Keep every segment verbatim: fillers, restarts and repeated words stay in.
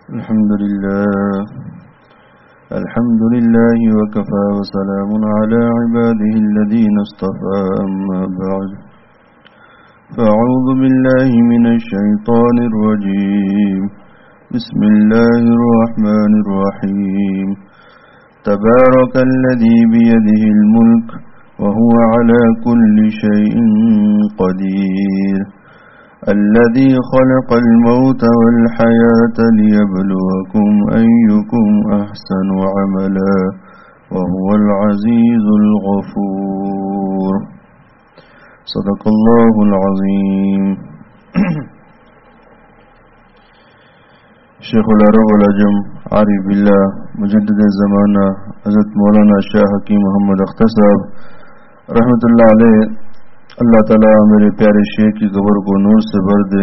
الحمد لله الحمد لله وكفى وسلام على عباده الذين اصطفى أما بعد فأعوذ بالله من الشيطان الرجيم بسم الله الرحمن الرحيم تبارك الذي بيده الملك وهو على كل شيء قدير الذي خلق الموت والحياة ليبلوكم أيكم أحسن عملا وهو العزيز الغفور صدق الله العظيم. شیخ العرب والعجم عارف باللہ مجدد زمانہ حضرت مولانا شاہ حکیم محمد اختر صاحب رحمۃ اللہ علیہ، اللہ تعالیٰ میرے پیارے شیخ کی قبر کو نور سے بھر دے.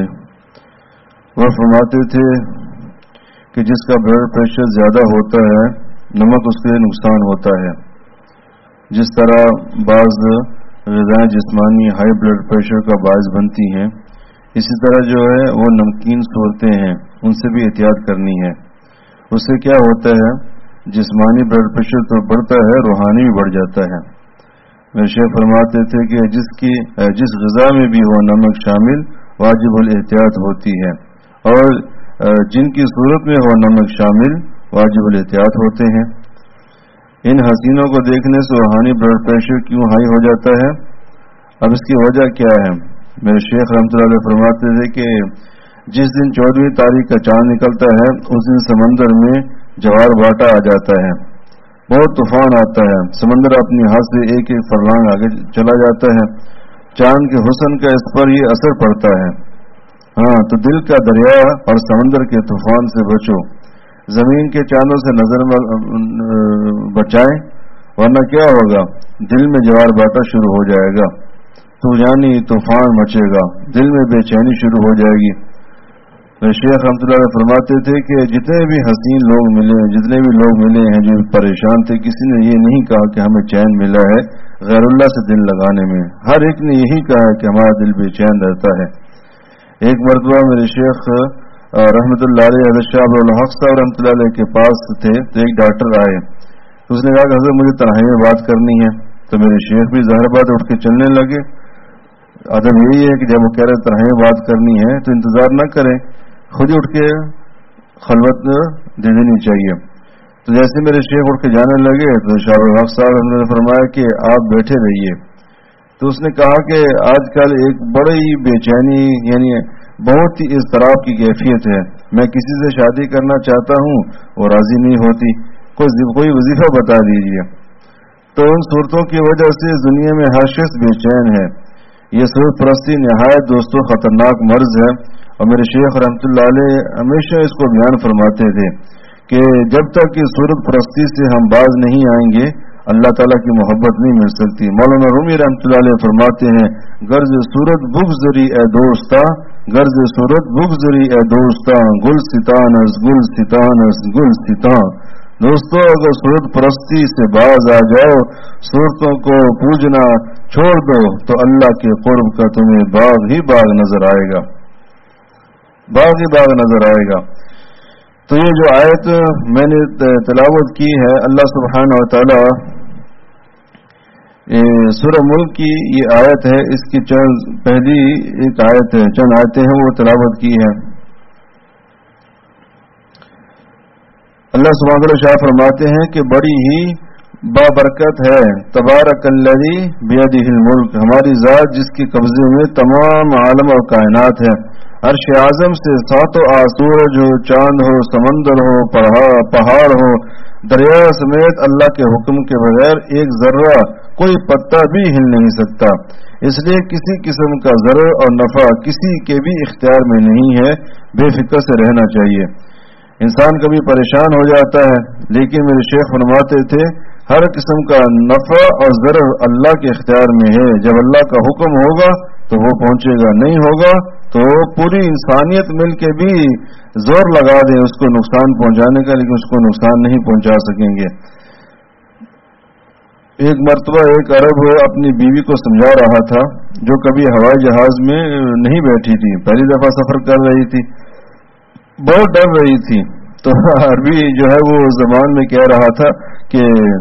وہ فرماتے تھے کہ جس کا بلڈ پریشر زیادہ ہوتا ہے نمک اس کے لیے نقصان ہوتا ہے. جس طرح بعض غذائیں جسمانی ہائی بلڈ پریشر کا باعث بنتی ہیں، اسی طرح جو ہے وہ نمکین صورتیں ہیں، ان سے بھی احتیاط کرنی ہے. اس سے کیا ہوتا ہے، جسمانی بلڈ پریشر تو بڑھتا ہے، روحانی بھی بڑھ جاتا ہے. میرے شیخ فرماتے تھے کہ جس کی جس غذا میں بھی ہو نمک شامل واجب الاحتیاط ہوتی ہے، اور جن کی صورت میں ہو نمک شامل واجب الاحتیاط ہوتے ہیں. ان حسینوں کو دیکھنے سے روحانی بلڈ پریشر کیوں ہائی ہو جاتا ہے؟ اب اس کی وجہ کیا ہے؟ میرے شیخ رحمۃ اللہ علیہ فرماتے تھے کہ جس دن چودہویں تاریخ کا چاند نکلتا ہے اس دن سمندر میں جوار باٹا آ جاتا ہے، بہت طوفان آتا ہے، سمندر اپنی ہاتھ سے ایک ایک فرلانگ آگے چلا جاتا ہے. چاند کے حسن کا اس پر یہ اثر پڑتا ہے. ہاں تو دل کا دریا اور سمندر کے طوفان سے بچو، زمین کے چاندوں سے نظر بچائیں، ورنہ کیا ہوگا، دل میں جوار باٹا شروع ہو جائے گا، تو یعنی طوفان مچے گا، دل میں بے چینی شروع ہو جائے گی. شیخ رحمۃ اللہ علیہ فرماتے تھے کہ جتنے بھی حسین لوگ ملے ہیں، جتنے بھی لوگ ملے ہیں جو پریشان تھے، کسی نے یہ نہیں کہا کہ ہمیں چین ملا ہے غیر اللہ سے دل لگانے میں. ہر ایک نے یہی کہا کہ ہمارا دل بے چین رہتا ہے. ایک مرتبہ میرے شیخ رحمۃ اللہ علیہ حضرت شاہ عبدالحق صاحب رحمۃ اللہ علیہ کے پاس تھے، تو ایک ڈاکٹر آئے، اس نے کہا کہ حضرت مجھے تنہائی میں بات کرنی ہے. تو میرے شیخ بھی ظاہر بات اٹھ کے چلنے لگے. ادب یہی ہے کہ جب وہ کہہ رہے تنہائی میں بات کرنی ہے تو انتظار نہ کریں، خود ہی اٹھ کے خلوت دے دینی چاہیے. تو جیسے میرے شیخ اٹھ کے جانے لگے تو شاہ الحق صاحب نے فرمایا کہ آپ بیٹھے رہیے. تو اس نے کہا کہ آج کل ایک بڑی بے چینی، یعنی بہت ہی اضطراب کی کیفیت ہے. میں کسی سے شادی کرنا چاہتا ہوں، وہ راضی نہیں ہوتی، کوئی کوئی وظیفہ بتا دیجیے. تو ان صورتوں کی وجہ سے دنیا میں ہر شخص بے چین ہے. یہ صورت پرستی نہایت دوستوں خطرناک مرض ہے، اور میرے شیخ رحمۃ اللہ علیہ ہمیشہ اس کو بیان فرماتے تھے کہ جب تک کہ صورت پرستی سے ہم باز نہیں آئیں گے اللہ تعالیٰ کی محبت نہیں مل سکتی. مولانا رومی رحمۃ اللہ علیہ فرماتے ہیں غرض صورت بغضری اے دوستا، غرض صورت بغضری اے دوستا، گل ستانس گل ستانس گل ستان. دوستو اگر صورت پرستی سے باز آ جاؤ، صورتوں کو پوجنا چھوڑ دو، تو اللہ کے قرب کا تمہیں باغ ہی باغ نظر آئے گا، باغ ہی باغ نظر آئے گا. تو یہ جو آیت میں نے تلاوت کی ہے، اللہ سبحانہ و تعالی سورہ ملک کی یہ آیت ہے، اس کی چند پہلی ایک آیت ہے، چند آیتیں ہیں وہ تلاوت کی ہے. اللہ سبحانہ و تعالی شاہ فرماتے ہیں کہ بڑی ہی بابرکت ہے تبارک الذی بیدہ الملک، ہماری ذات جس کے قبضے میں تمام عالم اور کائنات ہے. عرش اعظم سے ساتوں سورج ہو، چاند ہو، سمندر ہو، پہاڑ ہو، دریا سمیت اللہ کے حکم کے بغیر ایک ذرہ کوئی پتا بھی ہل نہیں سکتا. اس لیے کسی قسم کا ضرر اور نفع کسی کے بھی اختیار میں نہیں ہے. بے فکر سے رہنا چاہیے. انسان کبھی پریشان ہو جاتا ہے، لیکن میرے شیخ فرماتے تھے ہر قسم کا نفع اور ضرر اللہ کے اختیار میں ہے. جب اللہ کا حکم ہوگا تو وہ پہنچے گا، نہیں ہوگا تو پوری انسانیت مل کے بھی زور لگا دے اس کو نقصان پہنچانے کا، لیکن اس کو نقصان نہیں پہنچا سکیں گے. ایک مرتبہ ایک عرب اپنی بیوی کو سمجھا رہا تھا جو کبھی ہوائی جہاز میں نہیں بیٹھی تھی، پہلی دفعہ سفر کر رہی تھی، بہت ڈر رہی تھی. تو عربی جو ہے وہ زبان میں کہہ رہا تھا کہ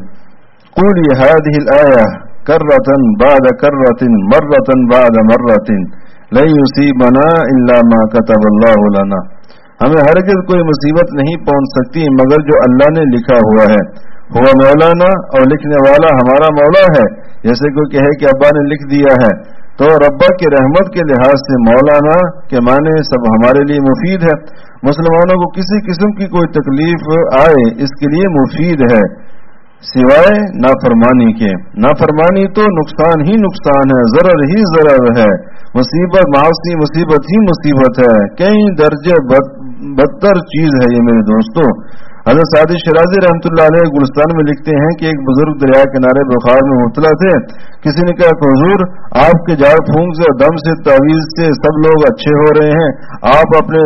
قولی هذه الآية کرۃ بعد کرۃ مرۃ بعد مرۃ لن یصیبنا الا ما كتب اللہ لنا. ہمیں ہرگز کوئی مصیبت نہیں پہنچ سکتی مگر جو اللہ نے لکھا ہوا ہے. ہوا مولانا، اور لکھنے والا ہمارا مولا ہے. جیسے کوئی کہے کہ ابا نے لکھ دیا ہے، تو ربا کی رحمت کے لحاظ سے مولانا کے معنی سب ہمارے لیے مفید ہے. مسلمانوں کو کسی قسم کی کوئی تکلیف آئے اس کے لیے مفید ہے، سوائے نافرمانی کے. نافرمانی تو نقصان ہی نقصان ہے، ضرر ہی ضرر ہے، مصیبت معاصی مصیبت ہی مصیبت ہے، کئی درجے بد بدتر چیز ہے یہ میرے دوستوں. حضرت سعدی شیرازی رحمۃ اللہ علیہ گلستان میں لکھتے ہیں کہ ایک بزرگ دریا کنارے بخار میں مبتلا تھے. کسی نے کہا کہ حضور آپ کے جھاڑ پھونک سے، دم سے، تعویذ سے سب لوگ اچھے ہو رہے ہیں، آپ اپنے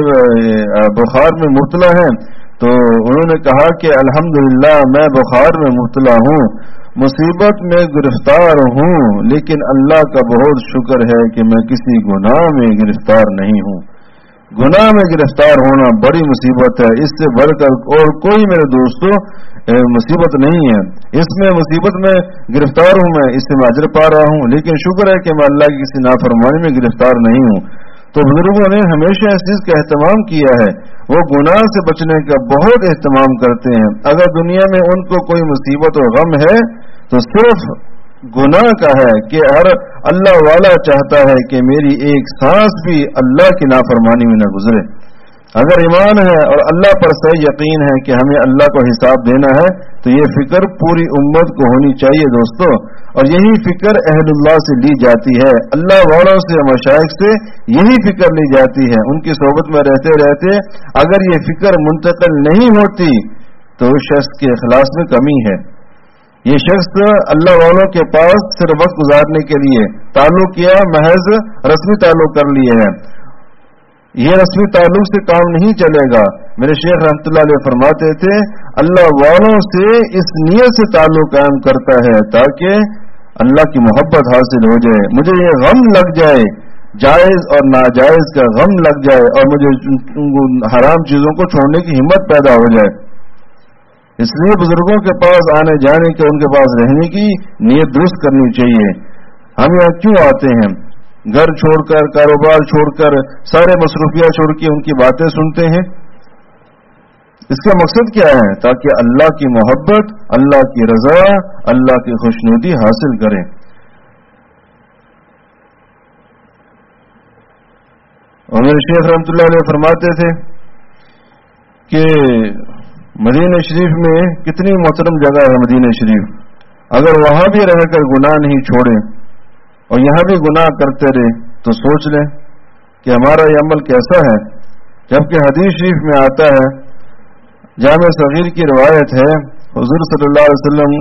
بخار میں مبتلا ہیں. تو انہوں نے کہا کہ الحمدللہ میں بخار میں مبتلا ہوں، مصیبت میں گرفتار ہوں، لیکن اللہ کا بہت شکر ہے کہ میں کسی گناہ میں گرفتار نہیں ہوں. گناہ میں گرفتار ہونا بڑی مصیبت ہے، اس سے بڑھ کر اور کوئی میرے دوستوں مصیبت نہیں ہے. اس میں مصیبت میں گرفتار ہوں میں، اس سے میں اجر پا رہا ہوں، لیکن شکر ہے کہ میں اللہ کی کسی نافرمانی میں گرفتار نہیں ہوں. تو بزرگوں نے ہمیشہ اس چیز کا اہتمام کیا ہے، وہ گناہ سے بچنے کا بہت اہتمام کرتے ہیں. اگر دنیا میں ان کو کوئی مصیبت اور غم ہے تو صرف گناہ کا ہے کہ ہر اللہ والا چاہتا ہے کہ میری ایک سانس بھی اللہ کی نافرمانی میں نہ گزرے. اگر ایمان ہے اور اللہ پر صحیح یقین ہے کہ ہمیں اللہ کو حساب دینا ہے تو یہ فکر پوری امت کو ہونی چاہیے دوستو. اور یہی فکر اہل اللہ سے لی جاتی ہے، اللہ والوں سے، مشائخ سے یہی فکر لی جاتی ہے. ان کی صحبت میں رہتے رہتے اگر یہ فکر منتقل نہیں ہوتی تو اس شخص کے اخلاص میں کمی ہے. یہ شخص اللہ والوں کے پاس صرف وقت گزارنے کے لیے تعلق کیا، محض رسمی تعلق کر لیے ہے. یہ رسمی تعلق سے کام نہیں چلے گا. میرے شیخ رحمۃ اللہ علیہ فرماتے تھے اللہ والوں سے اس نیت سے تعلق قائم کرتا ہے تاکہ اللہ کی محبت حاصل ہو جائے، مجھے یہ غم لگ جائے، جائز اور ناجائز کا غم لگ جائے، اور مجھے حرام چیزوں کو چھوڑنے کی ہمت پیدا ہو جائے. اس لیے بزرگوں کے پاس آنے جانے کے، ان کے پاس رہنے کی نیت درست کرنی چاہیے. ہم یہاں کیوں آتے ہیں؟ گھر چھوڑ کر، کاروبار چھوڑ کر، سارے مصروفیات چھوڑ کے ان کی باتیں سنتے ہیں. اس کا مقصد کیا ہے؟ تاکہ اللہ کی محبت، اللہ کی رضا، اللہ کی خوشنودی حاصل کریں. اور میرے شیخ رحمۃ اللہ علیہ فرماتے تھے کہ مدینہ شریف میں کتنی محترم جگہ ہے مدینہ شریف، اگر وہاں بھی رہ کر گناہ نہیں چھوڑے اور یہاں بھی گناہ کرتے رہے تو سوچ لیں کہ ہمارا یہ عمل کیسا ہے. جبکہ حدیث شریف میں آتا ہے، جامع صغیر کی روایت ہے، حضور صلی اللہ علیہ وسلم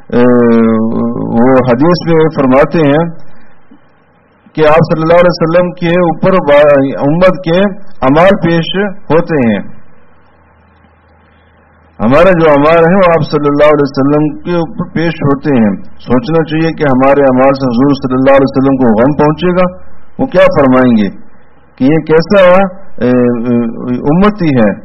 وہ حدیث میں فرماتے ہیں کہ آپ صلی اللہ علیہ وسلم کے اوپر امت کے اعمال پیش ہوتے ہیں. ہمارے جو اعمال ہیں وہ آپ صلی اللہ علیہ وسلم کے اوپر پیش ہوتے ہیں. سوچنا چاہیے کہ ہمارے اعمال سے حضور صلی اللہ علیہ وسلم کو غم پہنچے گا. وہ کیا فرمائیں گے کہ یہ کیسا امتی ہے،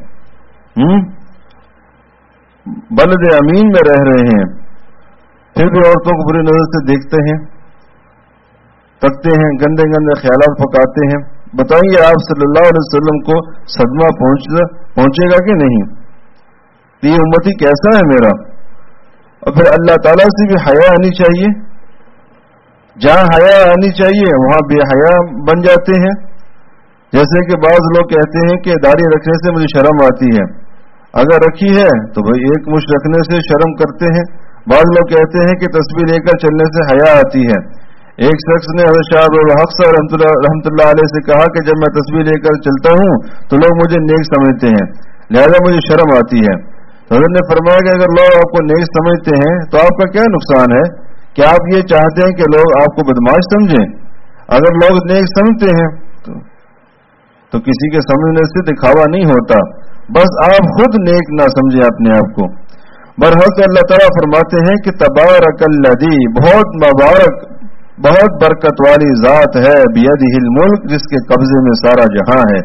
بلد امین میں رہ رہے ہیں، پھر بھی عورتوں کو بری نظر سے دیکھتے ہیں، تکتے ہیں، گندے گندے خیالات پکاتے ہیں. بتائیے آپ صلی اللہ علیہ وسلم کو صدمہ پہنچے گا کہ نہیں؟ یہ امتی کیسا ہے میرا؟ اور پھر اللہ تعالیٰ سے بھی حیا آنی چاہیے. جہاں حیا آنی چاہیے وہاں بے حیا بن جاتے ہیں. جیسے کہ بعض لوگ کہتے ہیں کہ داڑھی رکھنے سے مجھے شرم آتی ہے. اگر رکھی ہے تو بھائی ایک مشت رکھنے سے شرم کرتے ہیں. بعض لوگ کہتے ہیں کہ تسبیح لے کر چلنے سے حیا آتی ہے. ایک شخص نے حضرت شاہ الحق صاحب رحمۃ اللہ علیہ سے کہا کہ جب میں تسبیح لے کر چلتا ہوں تو لوگ مجھے نیک سمجھتے ہیں، لہذا مجھے شرم آتی ہے. تو حضرت نے فرمایا کہ اگر لوگ آپ کو نیک سمجھتے ہیں تو آپ کا کیا نقصان ہے؟ کیا آپ یہ چاہتے ہیں کہ لوگ آپ کو بدماش سمجھیں؟ اگر لوگ نیک سمجھتے ہیں تو, تو کسی کے سمجھنے سے دکھاوا نہیں ہوتا. بس آپ خود نیک نہ سمجھیں اپنے آپ کو. برحق اللہ تعالیٰ فرماتے ہیں کہ تبارک الذی، بہت مبارک، بہت برکت والی ذات ہے، بیدہ الملک، جس کے قبضے میں سارا جہاں ہے.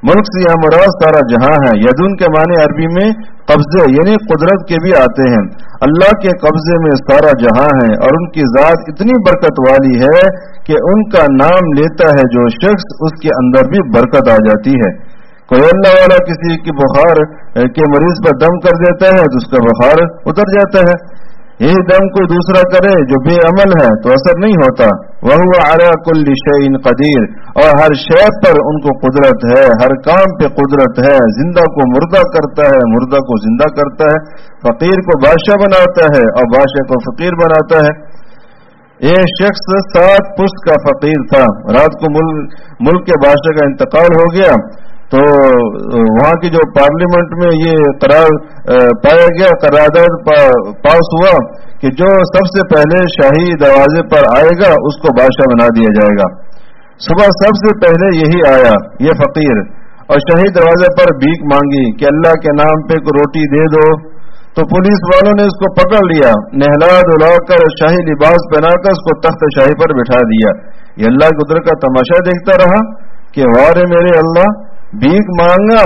ملک سے یہاں مراد سارا جہاں ہے. یدون کے معنی عربی میں قبضے یعنی قدرت کے بھی آتے ہیں. اللہ کے قبضے میں سارا جہاں ہے اور ان کی ذات اتنی برکت والی ہے کہ ان کا نام لیتا ہے جو شخص اس کے اندر بھی برکت آ جاتی ہے. کوئی اللہ والا کسی کی بخار کے مریض پر دم کر دیتا ہے تو اس کا بخار اتر جاتا ہے. یہی دم کوئی دوسرا کرے جو بے عمل ہے تو اثر نہیں ہوتا. وَهُوَ عَلَى كُلِّ شَيْءٍ قَدِيرٌ اور ہر شے پر ان کو قدرت ہے, ہر کام پہ قدرت ہے. زندہ کو مردہ کرتا ہے, مردہ کو زندہ کرتا ہے, فقیر کو بادشاہ بناتا ہے اور بادشاہ کو فقیر بناتا ہے. ایک شخص سات پشت کا فقیر تھا. رات کو ملک, ملک کے بادشاہ کا انتقال ہو گیا تو وہاں کی جو پارلیمنٹ میں یہ قرار پایا گیا, قرارداد پاس ہوا کہ جو سب سے پہلے شاہی دروازے پر آئے گا اس کو بادشاہ بنا دیا جائے گا. صبح سب سے پہلے یہی آیا, یہ فقیر, اور شاہی دروازے پر بھیک مانگی کہ اللہ کے نام پہ کوئی روٹی دے دو. تو پولیس والوں نے اس کو پکڑ لیا, نہلا دھلا کر شاہی لباس پہنا کر اس کو تخت شاہی پر بٹھا دیا. یہ اللہ کے قدرت کا تماشا دیکھتا رہا کہ وارے میرے اللہ, بھیک مانگا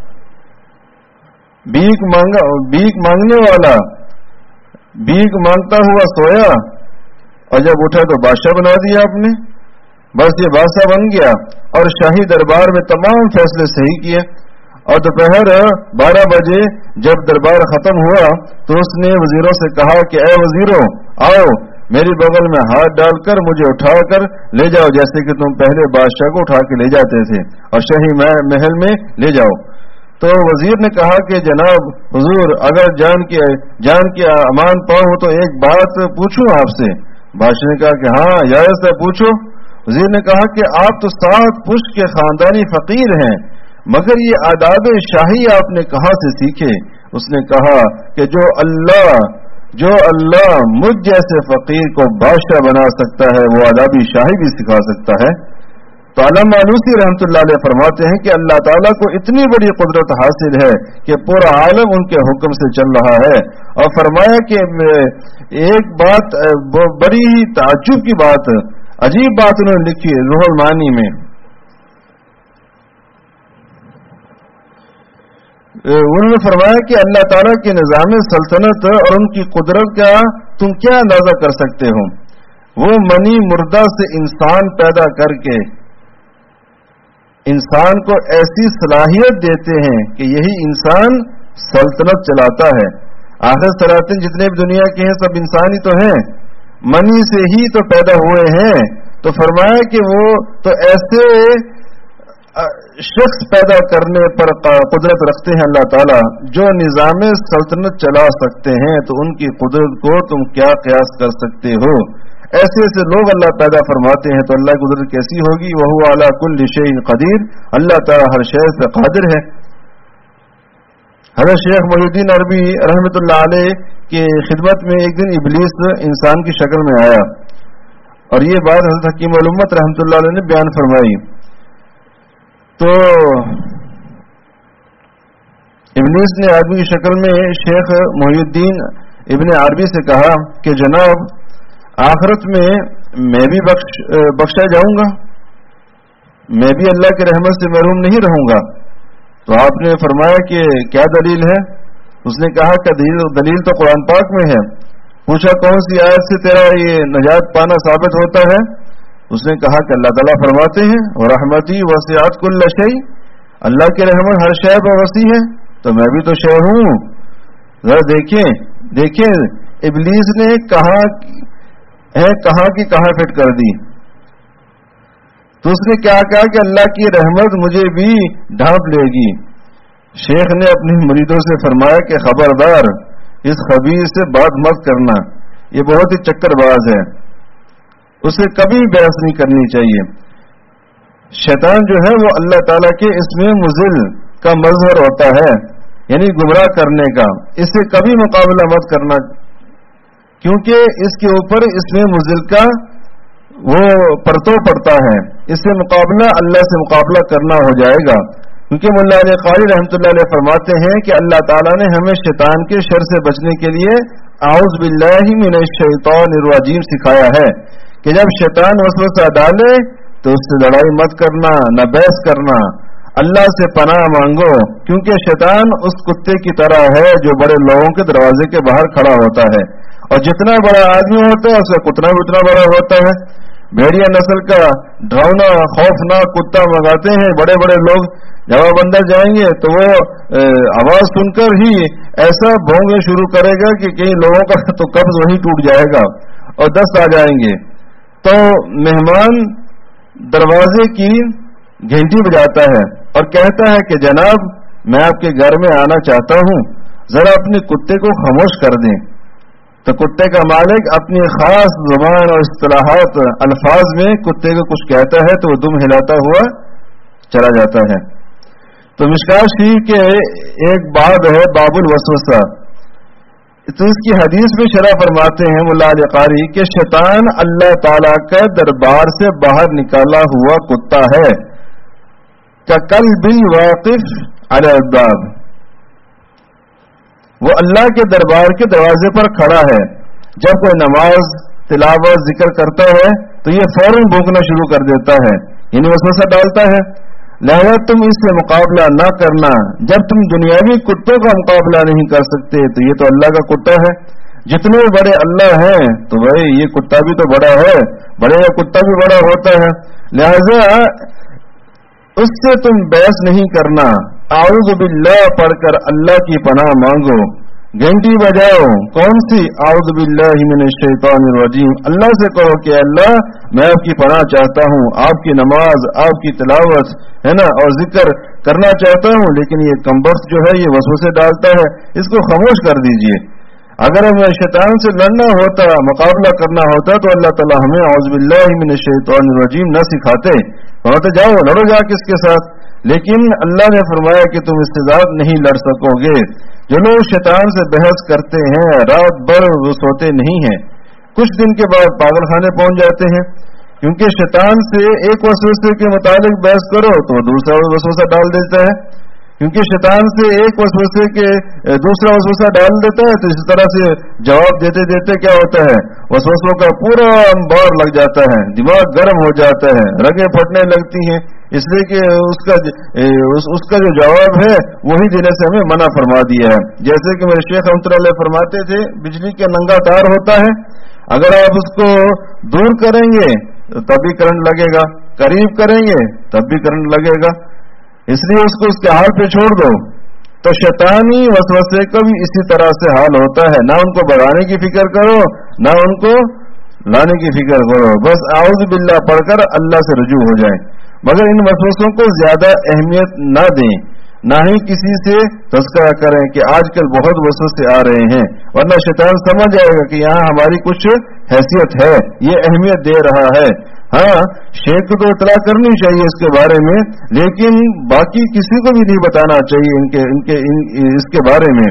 بھیک مانگا بھیک مانگنے والا بھیک مانگتا ہوا سویا اور جب اٹھا تو بادشاہ بنا دیا آپ نے. بس یہ بادشاہ بن گیا اور شاہی دربار میں تمام فیصلے صحیح کیے. اور دوپہر بارہ بجے جب دربار ختم ہوا تو اس نے وزیروں سے کہا کہ اے وزیروں آؤ میری بغل میں ہاتھ ڈال کر مجھے اٹھا کر لے جاؤ جیسے کہ تم پہلے بادشاہ کو اٹھا کے لے جاتے تھے اور شاہی محل میں لے جاؤ. تو وزیر نے کہا کہ جناب حضور اگر جان کی جان کی امان پاؤں تو ایک بات پوچھوں آپ سے. بادشاہ نے کہا کہ ہاں اجازت ہے پوچھو. وزیر نے کہا کہ آپ تو سات پشت کے خاندانی فقیر ہیں مگر یہ آداب شاہی آپ نے کہاں سے سیکھے؟ اس نے کہا کہ جو اللہ جو اللہ مجھ جیسے فقیر کو بادشاہ بنا سکتا ہے وہ آداب شاہی بھی سکھا سکتا ہے. تو علامہ آلوسی رحمۃ اللہ علیہ فرماتے ہیں کہ اللہ تعالیٰ کو اتنی بڑی قدرت حاصل ہے کہ پورا عالم ان کے حکم سے چل رہا ہے. اور فرمایا کہ ایک بات بڑی ہی تعجب کی بات, عجیب بات انہوں نے لکھی ہے روح المعانی میں. انہوں نے فرمایا کہ اللہ تعالیٰ کے نظام سلطنت اور ان کی قدرت کا تم کیا اندازہ کر سکتے ہو؟ وہ منی مردہ سے انسان پیدا کر کے انسان کو ایسی صلاحیت دیتے ہیں کہ یہی انسان سلطنت چلاتا ہے. آخر سلاطین جتنے بھی دنیا کے ہیں سب انسان ہی تو ہیں, منی سے ہی تو پیدا ہوئے ہیں. تو فرمایا کہ وہ تو ایسے شخص پیدا کرنے پر قدرت رکھتے ہیں اللہ تعالیٰ جو نظام سلطنت چلا سکتے ہیں, تو ان کی قدرت کو تم کیا قیاس کر سکتے ہو؟ ایسے ایسے لوگ اللہ پیدا فرماتے ہیں تو اللہ کی قدرت کیسی ہوگی؟ وَهُوَ عَلَى كُلِّ شَيْءٍ قَدِيرٌ, اللہ تعالیٰ ہر شے پہ قادر ہے. حضرت شیخ محی الدین عربی رحمۃ اللہ علیہ کی خدمت میں ایک دن ابلیس انسان کی شکل میں آیا اور یہ بات حضرت حکیم الامت رحمۃ اللہ علیہ نے بیان فرمائی. تو ابلیس نے آدمی کی شکل میں شیخ محی الدین ابن عربی سے کہا کہ جناب آخرت میں میں بھی بخش بخشا جاؤں گا, میں بھی اللہ کی رحمت سے محروم نہیں رہوں گا. تو آپ نے فرمایا کہ کیا دلیل ہے؟ اس نے کہا کہ دلیل, دلیل تو قرآن پاک میں ہے. پوچھا کون سی آیت سے تیرا یہ نجات پانا ثابت ہوتا ہے؟ اس نے کہا کہ اللہ تعالیٰ فرماتے ہیں ورحمتی وسعت کل شیء, اللہ کی رحمت ہر شے پر وسیع ہے, تو میں بھی تو شے ہوں. ذرا دیکھیں دیکھیں ابلیس نے کہاں ہے کہاں کی کہاں فٹ کر دی. تو اس نے کیا کہا کہ اللہ کی رحمت مجھے بھی ڈھانپ لے گی. شیخ نے اپنے مریدوں سے فرمایا کہ خبردار اس خبیث سے بات مت کرنا, یہ بہت ہی چکر باز ہے, اسے کبھی بحث نہیں کرنی چاہیے. شیطان جو ہے وہ اللہ تعالیٰ کے اسم مضل کا مظہر ہوتا ہے, یعنی گمراہ کرنے کا. اس سے کبھی مقابلہ مت کرنا کیونکہ اس کے اوپر اسم مضل کا وہ پرتو پڑتا ہے. اس سے مقابلہ اللہ سے مقابلہ کرنا ہو جائے گا. کیونکہ مولا علی قاری رحمۃ اللہ علیہ فرماتے ہیں کہ اللہ تعالیٰ نے ہمیں شیطان کے شر سے بچنے کے لیے اعوذ باللہ من الشیطان الرجیم سکھایا ہے کہ جب شیطان وسوسہ ڈالے تو اس سے لڑائی مت کرنا, نہ بحث کرنا. اللہ سے پناہ مانگو، کیونکہ شیطان اس کتے کی طرح ہے جو بڑے لوگوں کے دروازے کے باہر کھڑا ہوتا ہے، اور جتنا بڑا آدمی ہوتا ہے اس کا کتنا بھی اتنا بڑا ہوتا ہے۔ بھیڑیا نسل کا ڈراؤنا خوفناک کتا منگاتے ہیں بڑے بڑے لوگ، جب آپ اندر جائیں گے تو وہ آواز سن کر ہی ایسا بھونگنا شروع کرے گا کہ کئی لوگوں کا تو قبض وہی ٹوٹ جائے گا اور دست آ جائیں گے۔ تو مہمان دروازے کی گھنٹی بجاتا ہے اور کہتا ہے کہ جناب میں آپ کے گھر میں آنا چاہتا ہوں، ذرا اپنے کتے کو خاموش کر دیں۔ تو کتے کا مالک اپنی خاص زبان اور اصطلاحات الفاظ میں کتے کو کچھ کہتا ہے تو وہ دم ہلاتا ہوا چلا جاتا ہے۔ تو مشکاہ شریف کے ایک باب ہے باب الوسوسہ، تو اس کی حدیث میں شرح فرماتے ہیں مولا علی قاری کہ شیطان اللہ تعالی کا دربار سے باہر نکالا ہوا کتا ہے، کَقَلْبِ الْوَاقِفِ عَلَى الْبَابِ، وہ اللہ کے دربار کے دروازے پر کھڑا ہے، جب کوئی نماز تلاوت ذکر کرتا ہے تو یہ فوراً بھونکنا شروع کر دیتا ہے، یعنی وسوسہ ڈالتا ہے۔ لہذا تم اس سے مقابلہ نہ کرنا، جب تم دنیاوی کتوں کا مقابلہ نہیں کر سکتے تو یہ تو اللہ کا کتا ہے، جتنے بڑے اللہ ہیں تو بھائی یہ کتا بھی تو بڑا ہے، بڑے کا کتا بھی بڑا ہوتا ہے، لہذا اس سے تم بحث نہیں کرنا، اعوذ باللہ پڑھ کر اللہ کی پناہ مانگو، گھنٹی بجاؤ، کون سی؟ اعوذ باللہ من الشیطان الرجیم، اللہ سے کہو کہ اللہ میں آپ کی پناہ چاہتا ہوں، آپ کی نماز آپ کی تلاوت ہے نا اور ذکر کرنا چاہتا ہوں، لیکن یہ کمبخت جو ہے یہ وسوسے ڈالتا ہے، اس کو خاموش کر دیجئے۔ اگر ہمیں شیطان سے لڑنا ہوتا، مقابلہ کرنا ہوتا تو اللہ تعالیٰ ہمیں اعوذ باللہ من الشیطان الرجیم نہ سکھاتے، فرماتے جاؤ لڑو جا کس کے ساتھ، لیکن اللہ نے فرمایا کہ تم اس سے ذات نہیں لڑ سکو گے۔ جو لوگ شیطان سے بحث کرتے ہیں رات بھر وہ سوتے نہیں ہیں، کچھ دن کے بعد پاگل خانے پہنچ جاتے ہیں، کیونکہ شیطان سے ایک وسوسے کے متعلق بحث کرو تو دوسرا وسوسہ ڈال دیتا ہے، کیونکہ شیطان سے ایک وسوسے کے دوسرا وسوسہ ڈال دیتا ہے تو اس طرح سے جواب دیتے دیتے کیا ہوتا ہے وسوسوں کا پورا انبار لگ جاتا ہے، دماغ گرم ہو جاتا ہے، رگیں پھٹنے لگتی ہیں، اس لیے کہ اس کا اس, اس کا جو جواب ہے وہی دینے سے ہمیں منع فرما دیا ہے۔ جیسے کہ میرے شیخ رحمۃ اللہ علیہ فرماتے تھے بجلی کا ننگا تار ہوتا ہے، اگر آپ اس کو دور کریں گے تب بھی کرنٹ لگے گا، قریب کریں گے تب بھی کرنٹ لگے گا، اس لیے اس کو اس کے حال پہ چھوڑ دو۔ تو شیطانی وسوسے کا بھی اسی طرح سے حال ہوتا ہے، نہ ان کو بڑھانے کی فکر کرو نہ ان کو لانے کی فکر کرو، بس اعوذ باللہ پڑھ کر اللہ سے رجوع ہو جائیں، مگر ان وسوسوں کو زیادہ اہمیت نہ دیں، نہ ہی کسی سے تذکرہ کریں کہ آج کل بہت وسوسے آ رہے ہیں، ورنہ شیطان سمجھ جائے گا کہ یہاں ہماری کچھ حیثیت ہے، یہ اہمیت دے رہا ہے۔ ہاں شیخ کو تو اطلاع کرنی چاہیے اس کے بارے میں، لیکن باقی کسی کو بھی نہیں بتانا چاہیے ان کے ان کے ان اس کے بارے میں۔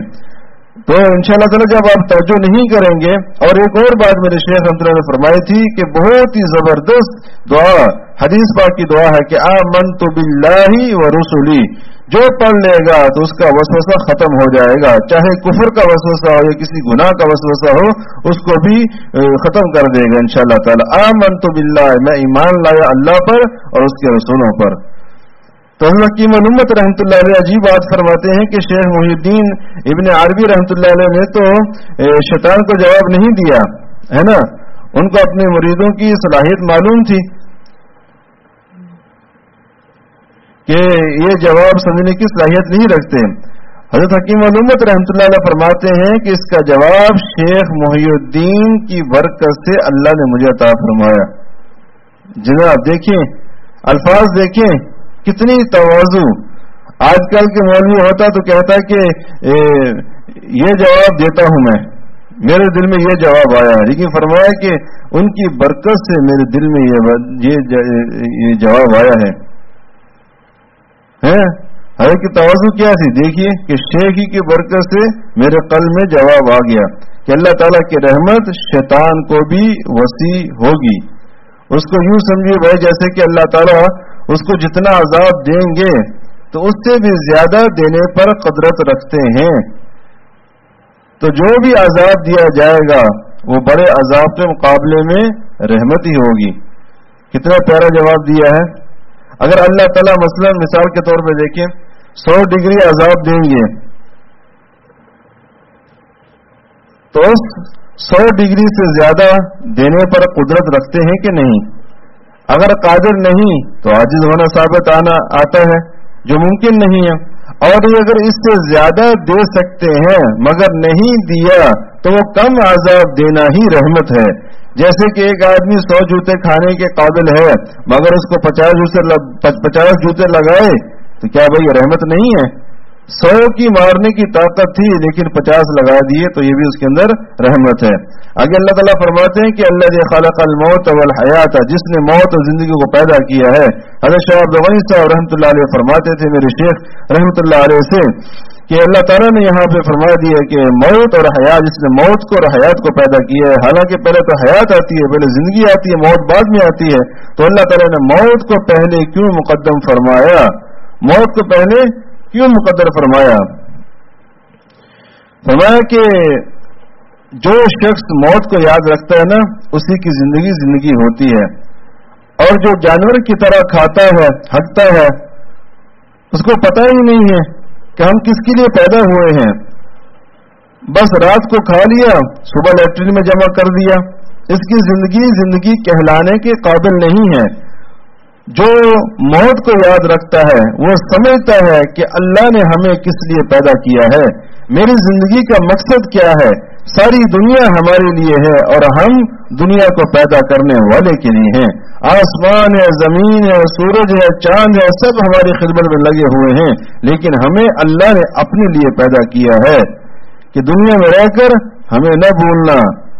تو انشاءاللہ تعالی جب آپ توجہ نہیں کریں گے، اور ایک اور بات میرے شیخ رحمۃ اللہ نے فرمائی تھی کہ بہت ہی زبردست دعا حدیث پاک کی دعا ہے کہ آمنت باللہ ورسلی، جو پڑھ لے گا تو اس کا وسوسہ ختم ہو جائے گا، چاہے کفر کا وسوسہ ہو یا کسی گناہ کا وسوسہ ہو اس کو بھی ختم کر دے گا انشاءاللہ تعالی۔ آمنت باللہ، میں ایمان لایا اللہ پر اور اس کے رسولوں پر۔ تو حضرت حکیم الامت رحمۃ اللہ علیہ عجیب بات فرماتے ہیں کہ شیخ محی الدین ابن عربی رحمۃ اللہ علیہ نے تو شیطان کو جواب نہیں دیا ہے نا، ان کو اپنے مریدوں کی صلاحیت معلوم تھی کہ یہ جواب سمجھنے کی صلاحیت نہیں رکھتے۔ حضرت حکیم الامت رحمۃ اللہ علیہ فرماتے ہیں کہ اس کا جواب شیخ محی الدین کی برکت سے اللہ نے مجھے عطا فرمایا۔ جناب دیکھیں الفاظ دیکھیں کتنی تواضع، آج کل کے مولوی ہوتا تو کہتا ہے کہ یہ جواب دیتا ہوں میں، میرے دل میں یہ جواب آیا ہے، لیکن فرمایا کہ ان کی برکت سے میرے دل میں یہ جواب آیا ہے۔ حضرت کی تواضع کیا تھی، دیکھیے کہ شیخ ہی کی برکت سے میرے قلب میں جواب آ گیا کہ اللہ تعالیٰ کی رحمت شیطان کو بھی وسیع ہوگی۔ اس کو یوں سمجھیے بھائی جیسے کہ اللہ تعالیٰ اس کو جتنا عذاب دیں گے تو اس سے بھی زیادہ دینے پر قدرت رکھتے ہیں، تو جو بھی عذاب دیا جائے گا وہ بڑے عذاب کے مقابلے میں رحمت ہی ہوگی۔ کتنا پیارا جواب دیا ہے۔ اگر اللہ تعالیٰ مثلا مثال کے طور پہ دیکھیں سو ڈگری عذاب دیں گے تو سو ڈگری سے زیادہ دینے پر قدرت رکھتے ہیں کہ نہیں؟ اگر قادر نہیں تو عاجز ہونا ثابت آنا آتا ہے جو ممکن نہیں ہے، اور یہ اگر اس سے زیادہ دے سکتے ہیں مگر نہیں دیا تو وہ کم عذاب دینا ہی رحمت ہے۔ جیسے کہ ایک آدمی سو جوتے کھانے کے قابل ہے مگر اس کو پچاس جوتے پچاس جوتے لگائے تو کیا بھائی رحمت نہیں ہے؟ سو کی مارنے کی طاقت تھی لیکن پچاس لگا دیے تو یہ بھی اس کے اندر رحمت ہے۔ آگے اللہ تعالیٰ فرماتے ہیں کہ اللہ جو خلق الموت والحیات، جس نے موت اور زندگی کو پیدا کیا ہے۔ حضرت شاہ عبد الغنی صاحب رحمۃ اللہ علیہ فرماتے تھے میرے شیخ رحمۃ اللہ علیہ سے کہ اللہ تعالیٰ نے یہاں پہ فرما دیا کہ موت اور حیات، جس نے موت کو اور حیات کو پیدا کیا ہے، حالانکہ پہلے تو حیات آتی ہے، پہلے زندگی آتی ہے، موت بعد میں آتی ہے، تو اللہ تعالیٰ نے موت کو پہلے کیوں مقدم فرمایا؟ موت کو پہلے کیوں مقدر فرمایا؟ فرمایا کہ جو شخص موت کو یاد رکھتا ہے نا اسی کی زندگی زندگی ہوتی ہے، اور جو جانور کی طرح کھاتا ہے ہٹتا ہے اس کو پتہ ہی نہیں ہے کہ ہم کس کے لیے پیدا ہوئے ہیں، بس رات کو کھا لیا صبح لیٹرین میں جمع کر دیا، اس کی زندگی زندگی کہلانے کے قابل نہیں ہے۔ جو موت کو یاد رکھتا ہے وہ سمجھتا ہے کہ اللہ نے ہمیں کس لیے پیدا کیا ہے، میری زندگی کا مقصد کیا ہے، ساری دنیا ہمارے لیے ہے اور ہم دنیا کو پیدا کرنے والے کے لیے ہیں۔ آسمان ہے، زمین ہے، سورج ہے، چاند ہے، سب ہماری خدمت میں لگے ہوئے ہیں، لیکن ہمیں اللہ نے اپنے لیے پیدا کیا ہے کہ دنیا میں رہ کر ہمیں نہ بھولنا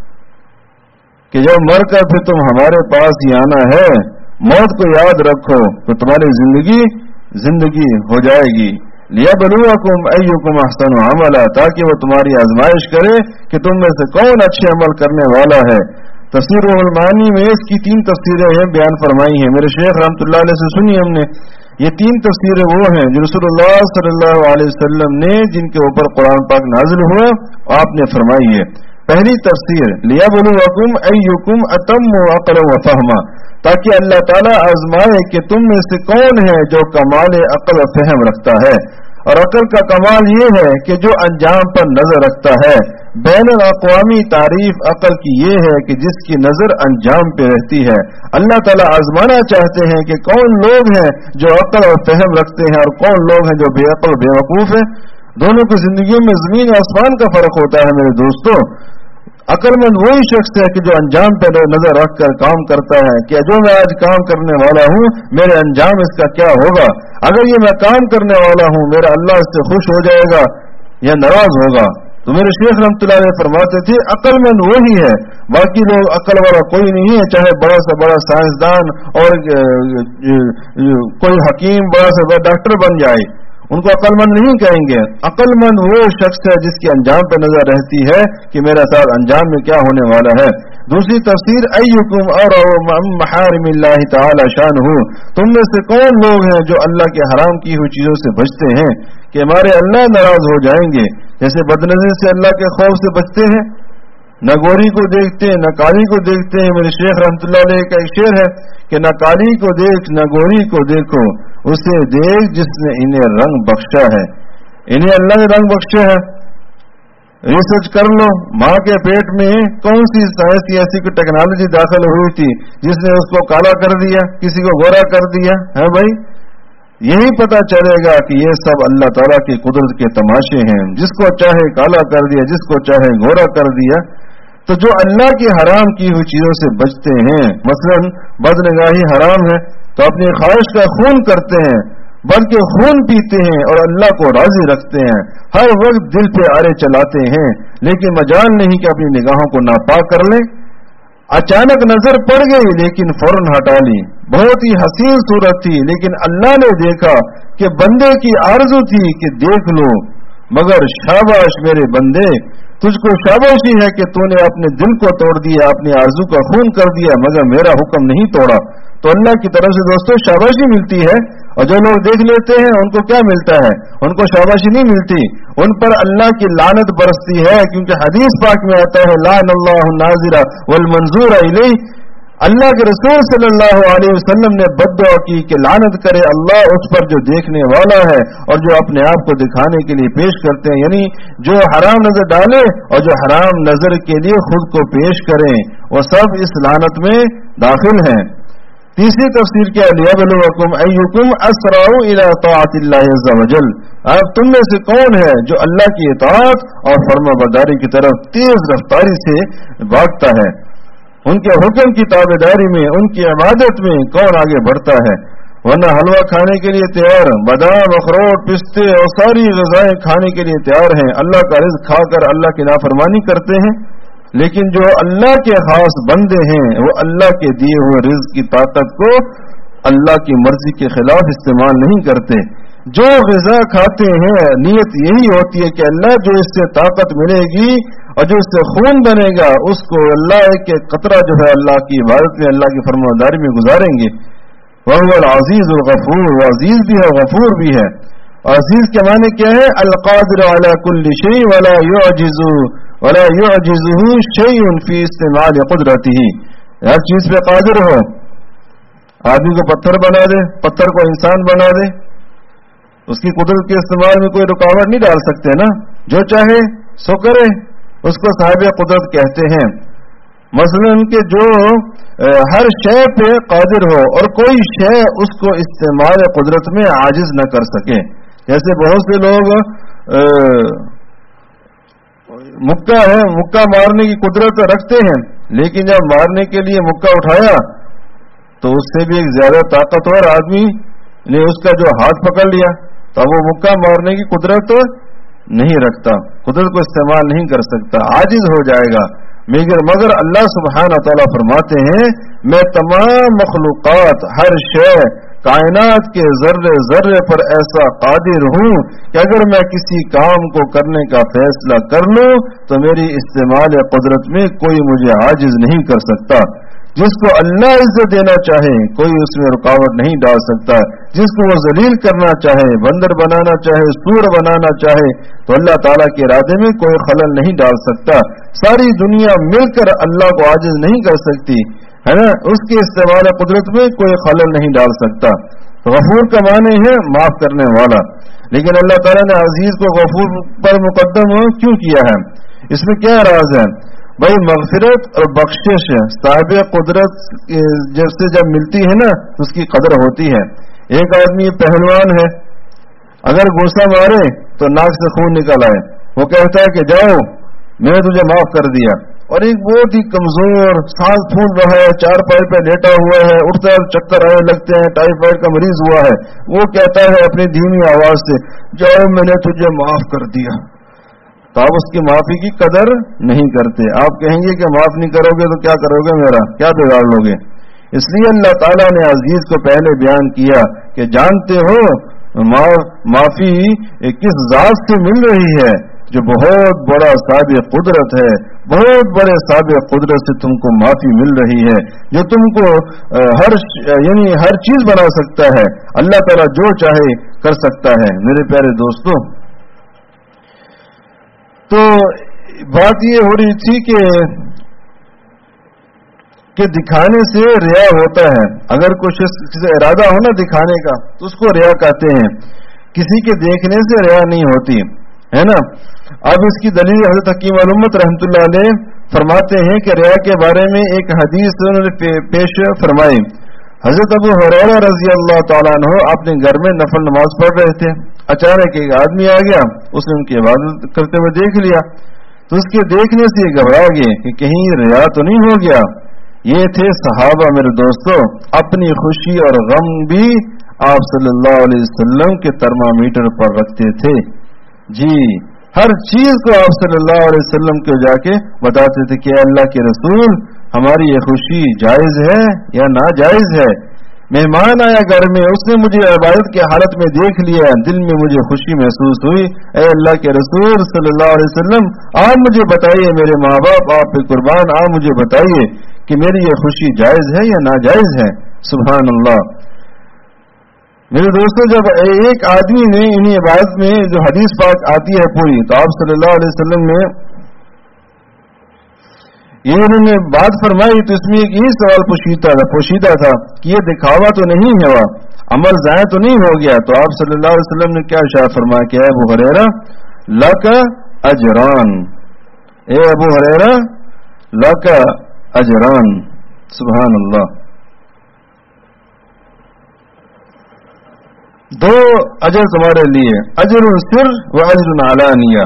کہ جب مر کر پھر تم ہمارے پاس ہی آنا ہے، موت کو یاد رکھو تو تمہاری زندگی زندگی ہو جائے گی۔ لِيَبْلُوَكُمْ أَيُّكُمْ أَحْسَنُ عَمَلًا، تاکہ وہ تمہاری آزمائش کرے کہ تم میں سے کون اچھے عمل کرنے والا ہے۔ تفسیر روح المعانی میں اس کی تین تفسیریں ہیں بیان فرمائی ہیں، میرے شیخ رحمۃ اللہ علیہ سے سنی ہم نے۔ یہ تین تفسیریں وہ ہیں جو رسول اللہ صلی اللہ علیہ وسلم نے جن کے اوپر قرآن پاک نازل ہوا آپ نے فرمائی ہے۔ پہلی تفسیر لِيَبْلُوَكُمْ أَيُّكُمْ أَتَمُّ عَقْلًا وَفَهْمًا، تاکہ اللہ تعالیٰ آزمائے کہ تم میں سے کون ہے جو کمال عقل و فہم رکھتا ہے، اور عقل کا کمال یہ ہے کہ جو انجام پر نظر رکھتا ہے۔ بین الاقوامی تعریف عقل کی یہ ہے کہ جس کی نظر انجام پہ رہتی ہے۔ اللہ تعالیٰ آزمانا چاہتے ہیں کہ کون لوگ ہیں جو عقل اور فہم رکھتے ہیں اور کون لوگ ہیں جو بے عقل بے وقوف ہیں۔ دونوں کی زندگیوں میں زمین آسمان کا فرق ہوتا ہے میرے دوستوں۔ عقل مند وہی شخص ہے کہ جو انجام پہ نظر رکھ کر کام کرتا ہے کہ جو میں آج کام کرنے والا ہوں میرے انجام اس کا کیا ہوگا، اگر یہ میں کام کرنے والا ہوں میرا اللہ اس سے خوش ہو جائے گا یا ناراض ہوگا۔ تو میرے شیخ رحمۃ اللہ علیہ فرماتے تھے عقل مند وہی ہے، باقی لوگ عقل والا کوئی نہیں ہے، چاہے بڑا سے بڑا سائنسدان اور کوئی حکیم بڑا سے بڑا ڈاکٹر بن جائے، ان کو عقل مند نہیں کہیں گے۔ عقل مند وہ شخص ہے جس کی انجام پہ نظر رہتی ہے کہ میرا ساتھ انجام میں کیا ہونے والا ہے۔ دوسری تفسیر ایکم اور محارم اللہ تعالی شانہ، تم میں سے کون لوگ ہیں جو اللہ کے حرام کی ہوئی چیزوں سے بچتے ہیں کہ ہمارے اللہ ناراض ہو جائیں گے، جیسے بدنظری سے اللہ کے خوف سے بچتے ہیں، نہ گوری کو دیکھتے ہیں نہ کالی کو دیکھتے ہیں۔ میرے شیخ رحمۃ اللہ علیہ کا ایک شعر ہے کہ نہ کالی کو دیکھ نہ گوری کو دیکھو، اسے دیکھ جس نے انہیں رنگ بخشا ہے۔ انہیں اللہ نے رنگ بخشا ہے۔ ریسرچ کر لو، ماں کے پیٹ میں کون سی سائنس کی ایسی کوئی ٹیکنالوجی داخل ہوئی تھی جس نے اس کو کالا کر دیا، کسی کو گورا کر دیا ہے بھائی؟ یہی پتا چلے گا کہ یہ سب اللہ تعالیٰ کی قدرت کے تماشے ہیں، جس کو چاہے کالا کر دیا، جس کو چاہے گورا کر دیا۔ تو جو اللہ کی حرام کی ہوئی چیزوں سے بچتے ہیں، مثلا بدنگاہی حرام ہے تو اپنی خواہش کا خون کرتے ہیں، بلکہ خون پیتے ہیں اور اللہ کو راضی رکھتے ہیں، ہر وقت دل پہ آرے چلاتے ہیں، لیکن مجال نہیں کہ اپنی نگاہوں کو ناپاک کر لیں۔ اچانک نظر پڑ گئی لیکن فوراً ہٹا لی، بہت ہی حسین صورت تھی لیکن اللہ نے دیکھا کہ بندے کی آرزو تھی کہ دیکھ لو، مگر شاباش میرے بندے، تجھ کو شاباشی ہے کہ تو نے اپنے دل کو توڑ دیا، اپنی آرزو کا خون کر دیا، مگر میرا حکم نہیں توڑا۔ تو اللہ کی طرف سے دوستوں شاباشی ملتی ہے، اور جو لوگ دیکھ لیتے ہیں ان کو کیا ملتا ہے؟ ان کو شاباشی نہیں ملتی، ان پر اللہ کی لعنت برستی ہے، کیونکہ حدیث پاک میں آتا ہے لعن اللہ الناظر والمنظور الیہ، اللہ کے رسول صلی اللہ علیہ وسلم نے بد دعا کی کہ لعنت کرے اللہ اس پر جو دیکھنے والا ہے اور جو اپنے آپ کو دکھانے کے لیے پیش کرتے ہیں، یعنی جو حرام نظر ڈالے اور جو حرام نظر کے لیے خود کو پیش کریں، وہ سب اس لعنت میں داخل ہیں۔ تیسری تفسیر کیا، لیبلوکم ایکم اسرع الی طاعت اللہ عز وجل، اب تم میں سے کون ہے جو اللہ کی اطاعت اور فرما برداری کی طرف تیز رفتاری سے بھاگتا ہے، ان کے حکم کی تابعداری میں، ان کی عبادت میں کون آگے بڑھتا ہے، ورنہ حلوہ کھانے کے لیے تیار، بادام اخروٹ پستے اور ساری غذائیں کھانے کے لیے تیار ہیں، اللہ کا رزق کھا کر اللہ کی نافرمانی کرتے ہیں، لیکن جو اللہ کے خاص بندے ہیں وہ اللہ کے دیے ہوئے رزق کی طاقت کو اللہ کی مرضی کے خلاف استعمال نہیں کرتے۔ جو غذا کھاتے ہیں نیت یہی ہوتی ہے کہ اللہ جو اس سے طاقت ملے گی اور جو اس سے خون بنے گا اس کو اللہ کے قطرہ جو ہے اللہ کی عبادت میں، اللہ کی فرمانبرداری میں گزاریں گے۔ وہ العزیز الغفور، وہ عزیز بھی ہے غفور بھی ہے۔ عزیز کے معنی کیا ہے؟ القادر علی کل شیء ولا یعجز ولا یعجزہ شیء فی استعمال قدرتہ، ہر چیز پہ قادر ہو، آدمی کو پتھر بنا دے، پتھر کو انسان بنا دے، اس کی قدرت کے استعمال میں کوئی رکاوٹ نہیں ڈال سکتے نا، جو چاہے سو کرے، اس کو صاحب قدرت کہتے ہیں۔ مثلا کہ جو ہر شے پہ قادر ہو اور کوئی شے اس کو استعمال قدرت میں عاجز نہ کر سکے، جیسے بہت سے لوگ مکہ ہے، مکہ مارنے کی قدرت رکھتے ہیں، لیکن جب مارنے کے لیے مکہ اٹھایا تو اس سے بھی ایک زیادہ طاقتور آدمی نے اس کا جو ہاتھ پکڑ لیا، تو وہ مکہ مارنے کی قدرت نہیں رکھتا، قدرت کو استعمال نہیں کر سکتا، عاجز ہو جائے گا۔ مگر مگر اللہ سبحانہ تعالیٰ فرماتے ہیں میں تمام مخلوقات، ہر شے، کائنات کے ذرے ذرے پر ایسا قادر ہوں کہ اگر میں کسی کام کو کرنے کا فیصلہ کر لوں تو میری استعمال قدرت میں کوئی مجھے عاجز نہیں کر سکتا۔ جس کو اللہ عزت دینا چاہے کوئی اس میں رکاوٹ نہیں ڈال سکتا، جس کو وہ ذلیل کرنا چاہے، بندر بنانا چاہے، سور بنانا چاہے، تو اللہ تعالیٰ کے ارادے میں کوئی خلل نہیں ڈال سکتا۔ ساری دنیا مل کر اللہ کو عاجز نہیں کر سکتی ہے نا، اس کے استعمال قدرت میں کوئی خلل نہیں ڈال سکتا۔ غفور کا معنی ہے معاف کرنے والا، لیکن اللہ تعالیٰ نے عزیز کو غفور پر مقدم کیوں کیا ہے؟ اس میں کیا راز ہے؟ بھائی مغفرت اور بخشش صاحب قدرت جب سے جب ملتی ہے نا اس کی قدر ہوتی ہے۔ ایک آدمی پہلوان ہے، اگر غصہ مارے تو ناک سے خون نکل آئے، وہ کہتا ہے کہ جاؤ میں نے تجھے معاف کر دیا، اور ایک بہت ہی کمزور سانس پھول رہا ہے، چار پائی پہ لیٹا ہوا ہے، اٹھتا ہے چکر آنے لگتے ہیں، ٹائیفائڈ کا مریض ہوا ہے، وہ کہتا ہے اپنی دھیمی آواز سے جاؤ میں نے تجھے معاف کر دیا، تو آپ اس کی معافی کی قدر نہیں کرتے۔ آپ کہیں گے کہ معاف نہیں کرو گے تو کیا کرو گے، میرا کیا بگاڑ لو گے؟ اس لیے اللہ تعالیٰ نے عزیز کو پہلے بیان کیا کہ جانتے ہو معافی کس ذات سے مل رہی ہے جو بہت بڑا صاحب قدرت ہے، بہت بڑے صاحب قدرت سے تم کو معافی مل رہی ہے، جو تم کو ہر یعنی ہر چیز بنا سکتا ہے، اللہ تعالیٰ جو چاہے کر سکتا ہے۔ میرے پیارے دوستوں، تو بات یہ ہو رہی تھی کہ کہ دکھانے سے ریا ہوتا ہے، اگر کچھ کسی ارادہ ہو نا دکھانے کا تو اس کو ریا کہتے ہیں، کسی کے دیکھنے سے ریا نہیں ہوتی ہے نا۔ اب اس کی دلیل حضرت حکیم الامت رحمۃ اللہ علیہ فرماتے ہیں کہ ریا کے بارے میں ایک حدیث انہوں نے پیش فرمائی۔ حضرت ابو ہریرہ رضی اللہ تعالیٰ عنہ اپنے گھر میں نفل نماز پڑھ رہے تھے، اچانک ایک آدمی آ گیا، اس نے ان کی عبادت کرتے ہوئے دیکھ لیا، تو اس کے دیکھنے سے یہ گھبرا گئے کہ کہیں ریا تو نہیں ہو گیا۔ یہ تھے صحابہ میرے دوستوں، اپنی خوشی اور غم بھی آپ صلی اللہ علیہ وسلم کے ترمامیٹر پر رکھتے تھے، جی ہر چیز کو آپ صلی اللہ علیہ وسلم کو جا کے بتاتے تھے کہ اللہ کے رسول ہماری یہ خوشی جائز ہے یا ناجائز ہے۔ مہمان آیا گھر میں، اس نے مجھے عبادت کی حالت میں دیکھ لیا، دل میں مجھے خوشی محسوس ہوئی، اے اللہ کے رسول صلی اللہ علیہ وسلم آپ مجھے بتائیے، میرے ماں باپ آپ پہ قربان، آپ مجھے بتائیے کہ میری یہ خوشی جائز ہے یا ناجائز ہے۔ سبحان اللہ۔ میرے دوستوں، جب ایک آدمی نے انہیں عبادت میں جو حدیث پاک آتی ہے پوری، تو آپ صلی اللہ علیہ وسلم نے یہ انہوں نے بات فرمائی تو اس میں ایک یہی سوال پوشیدہ تھا پوشیدہ تھا کہ یہ دکھاوا تو نہیں ہوا، عمل ضائع تو نہیں ہو گیا؟ تو آپ صلی اللہ علیہ وسلم نے کیا ارشاد فرمایا کہ اے ابو ہریرہ لک اجران، اے ابو ہریرہ لک اجران، سبحان اللہ، دو اجر تمہارے لیے، اجر سر و اجر علانیہ،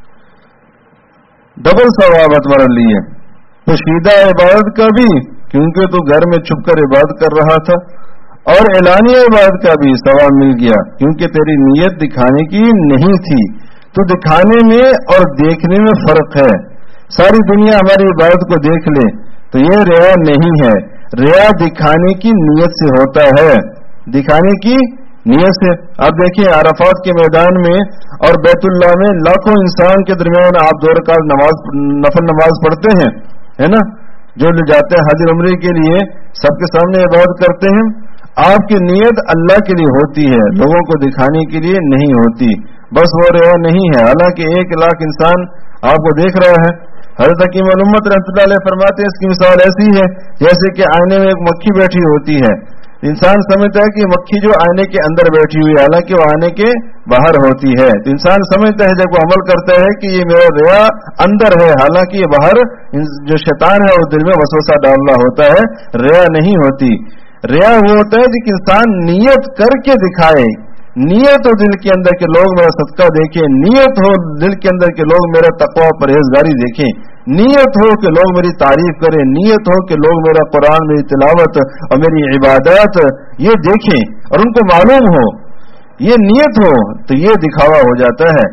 ڈبل ثواب تمہارے لیے، پوشیدہ عبادت کا بھی کیونکہ تو گھر میں چھپ کر عبادت کر رہا تھا، اور اعلانیہ عبادت کا بھی ثواب مل گیا کیونکہ تیری نیت دکھانے کی نہیں تھی۔ تو دکھانے میں اور دیکھنے میں فرق ہے۔ ساری دنیا ہماری عبادت کو دیکھ لے تو یہ ریا نہیں ہے، ریا دکھانے کی نیت سے ہوتا ہے، دکھانے کی نیت سے۔ آپ دیکھیں عرفات کے میدان میں اور بیت اللہ میں لاکھوں انسان کے درمیان آپ دو رکعت نماز نفل نماز پڑھتے ہیں، ہے نا، جو لے جاتے ہیں حج عمرے کے لیے سب کے سامنے عبادت کرتے ہیں۔ آپ کی نیت اللہ کے لیے ہوتی ہے، لوگوں کو دکھانے کے لیے نہیں ہوتی، بس وہ ریا نہیں ہے۔ حالانکہ ایک لاکھ انسان آپ کو دیکھ رہا ہے۔ حضرت حکیم الامت رحمۃ اللہ علیہ فرماتے ہیں اس کی مثال ایسی ہے جیسے کہ آئینے میں ایک مکھی بیٹھی ہوتی ہے، انسان سمجھتا ہے کہ مکھی جو آئینے کے اندر بیٹھی ہوئی ہے حالانکہ وہ آئینے کے باہر ہوتی ہے، تو انسان سمجھتا ہے جب وہ عمل کرتا ہے کہ یہ میرا ریا اندر ہے، حالانکہ یہ باہر جو شیطان ہے وہ دل میں وسوسہ ڈال رہا ہوتا ہے، ریا نہیں ہوتی۔ ریا وہ ہوتا ہے کہ انسان نیت کر کے دکھائے، نیت ہو دل کے اندر کہ لوگ میرا صدقہ دیکھیں، نیت ہو دل کے اندر کہ لوگ میرا تقوی پرہیزگاری دیکھیں، نیت ہو کہ لوگ میری تعریف کریں، نیت ہو کہ لوگ میرا قرآن، میری تلاوت اور میری عبادات یہ دیکھیں اور ان کو معلوم ہو، یہ نیت ہو تو یہ دکھاوا ہو جاتا ہے۔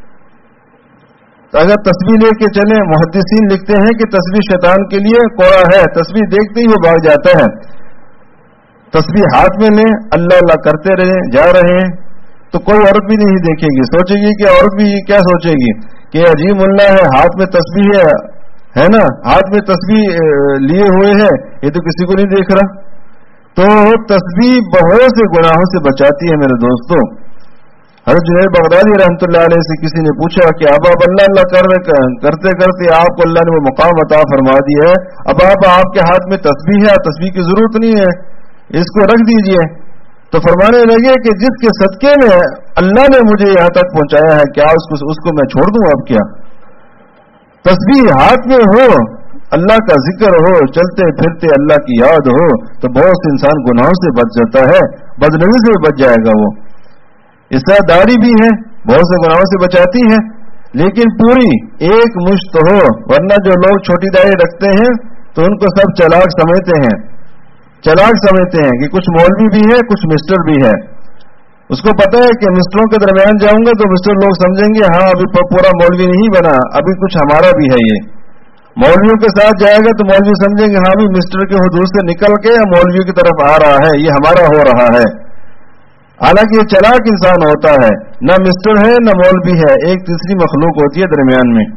اگر تسبیح لے کے چلیں، محدثین لکھتے ہیں کہ تسبیح شیطان کے لیے کوڑا ہے، تسبیح دیکھتے ہی وہ بھاگ جاتا ہے۔ تسبیح ہاتھ میں لیں، اللہ اللہ کرتے رہیں، جا رہے ہیں تو کوئی عورت بھی نہیں دیکھے گی، سوچے گی کہ عورت بھی کیا سوچے گی کہ عجیب ملا ہے، ہاتھ میں تسبیح ہے ہے نا، ہاتھ میں تسبیح لیے ہوئے ہے، یہ تو کسی کو نہیں دیکھ رہا۔ تو تسبیح بہت سے گناہوں سے بچاتی ہے میرے دوستوں۔ حضرت جنید بغدادی رحمۃ اللہ علیہ سے کسی نے پوچھا کہ اب آپ اللہ اللہ کرتے کرتے آپ کو اللہ نے وہ مقام عطا فرما دیا ہے، اب آپ آپ کے ہاتھ میں تسبیح ہے، تسبیح کی ضرورت نہیں ہے، اس کو رکھ دیجئے۔ تو فرمانے لگے کہ جس کے صدقے میں اللہ نے مجھے یہاں تک پہنچایا ہے کیا اس کو اس کو میں چھوڑ دوں؟ اب کیا تسبیح ہاتھ میں ہو، اللہ کا ذکر ہو، چلتے پھرتے اللہ کی یاد ہو تو بہت سے انسان گناہوں سے بچ جاتا ہے، بدنظری سے بچ جائے گا۔ وہ اس طرح داڑھی بھی ہے، بہت سے گناہوں سے بچاتی ہے، لیکن پوری ایک مشت ہو، ورنہ جو لوگ چھوٹی داڑھی رکھتے ہیں تو ان کو سب چلاک سمجھتے ہیں، چلاک سمجھتے ہیں کہ کچھ مولوی بھی ہے کچھ مسٹر بھی ہے۔ اس کو پتا ہے کہ مسٹروں کے درمیان جاؤں گا تو مسٹر لوگ سمجھیں گے ہاں ابھی پورا مولوی نہیں بنا، ابھی کچھ ہمارا بھی ہے۔ یہ مولویوں کے ساتھ جائے گا تو مولوی سمجھیں گے ہاں بھی مسٹر کے حدود سے نکل کے مولویوں کی طرف آ رہا ہے، یہ ہمارا ہو رہا ہے۔ حالانکہ یہ چلاک انسان ہوتا ہے، نہ مسٹر ہے نہ مولوی ہے، ایک تیسری مخلوق ہوتی ہے درمیان میں۔